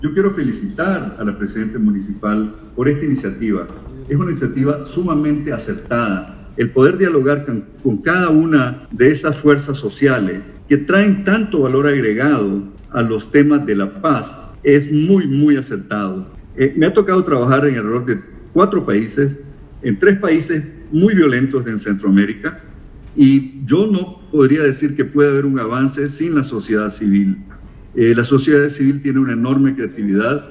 Yo quiero felicitar a la presidenta municipal por esta iniciativa. Es una iniciativa sumamente acertada. El poder dialogar con cada una de esas fuerzas sociales que traen tanto valor agregado a los temas de la paz es muy acertado. Me ha tocado trabajar en alrededor de 4 países, en 3 países muy violentos en Centroamérica, y yo no podría decir que puede haber un avance sin la sociedad civil. La sociedad civil tiene una enorme creatividad.